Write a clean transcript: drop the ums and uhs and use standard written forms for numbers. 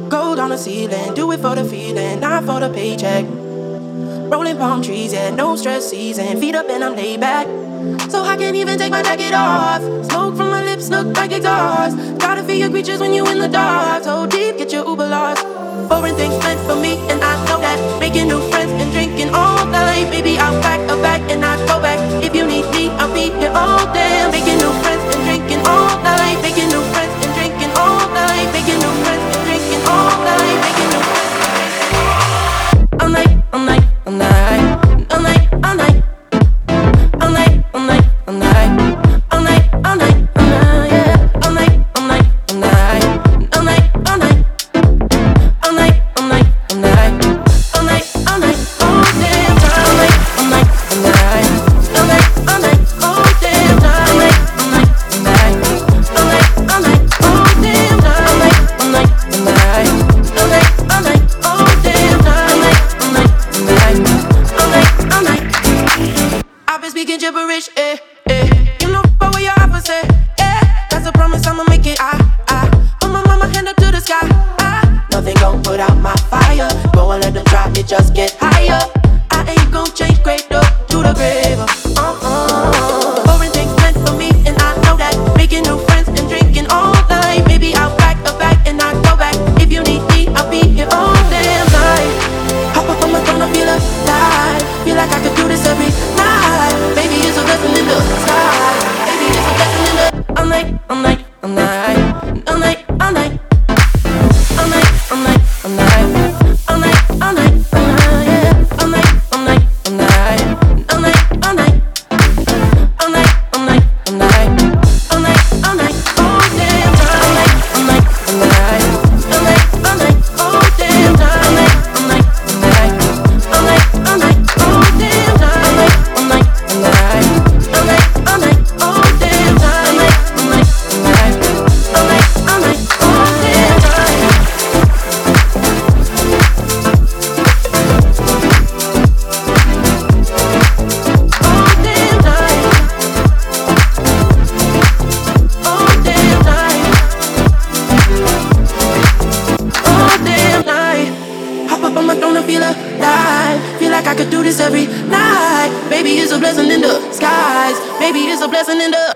Gold on the ceiling, do it for the feeling, not for the paycheck. Rolling palm trees, yeah, no stress season. Feet up and I'm laid back, so I can't even take my jacket off. Smoke from my lips look like exhaust. Gotta feel your creatures when you in the dark. So deep, get your Uber lost. Foreign things meant for me, and I know that. Making new friends and drinking all night. Maybe I'll pack a bag and I go back. If you need me, I'll be here all day. Making new friends and drinking all night. Making new friends and drinking all night. Making new friends and drinking all night. Making new friends and drinking all night, all night, all night, all night, all night, all night, all night, all night, all night, all night, all night, yeah, all night, all night, all night, all night, all night. All night, all night, all night, all night, all night, all damn time. All night, all night, all night, all night, all night, all damn time. All night, all night, all night, all night, all night, all damn time. All night, all night, all night, all night, all night, all damn time. All night, all night, all night, all night, all night. I've been speaking gibberish, eh, eh. You know about what your opposite, eh. That's a promise I'ma make it, put my mama hand up to the sky, Nothing gon' put out my fire. Go and let them try it, just get higher. I ain't gon' change grade up to the grave. Foreign things meant for me, and I know that. Making new friends and drinking all night. Maybe I'll pack a bag and I go back. If you need me, I'll be here all damn night. Hop up on my throne, I feel alive. Feel like I could do this every night. Baby, it's a blessing in the sky. Baby, it's a blessing in the all night, all night, all night, all night, all night. All night, all night, all night, all night, all night, yeah. All night, all night, all night, all night, all night, all night, all night, all night, all night, all night, all damn time. All night, all night, all night, all night, all night, all damn time. All night, all night, all night, all night, all night, all damn time. All night, all night, all night, all night, all night, all damn time. All night, all night, all night, all night, all night, all damn time. Feel alive, feel like I could do this every night. Baby, it's a blessing in the skies. Baby, it's a blessing in the